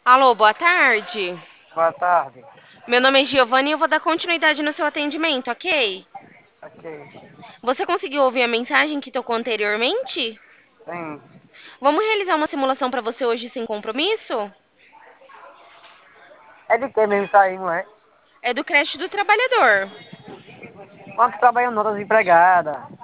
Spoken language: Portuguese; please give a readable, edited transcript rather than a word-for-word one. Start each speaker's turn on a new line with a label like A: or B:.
A: Alô, boa tarde.
B: Boa tarde.
A: Meu nome é Giovanni e eu vou dar continuidade no seu atendimento, ok?
B: Ok.
A: Você conseguiu ouvir a mensagem que tocou anteriormente?
B: Sim.
A: Vamos realizar uma simulação para você hoje sem compromisso?
B: É de que mesmo isso aí, moleque?
A: É do creche do trabalhador.
B: Uma que trabalha em nota desempregada.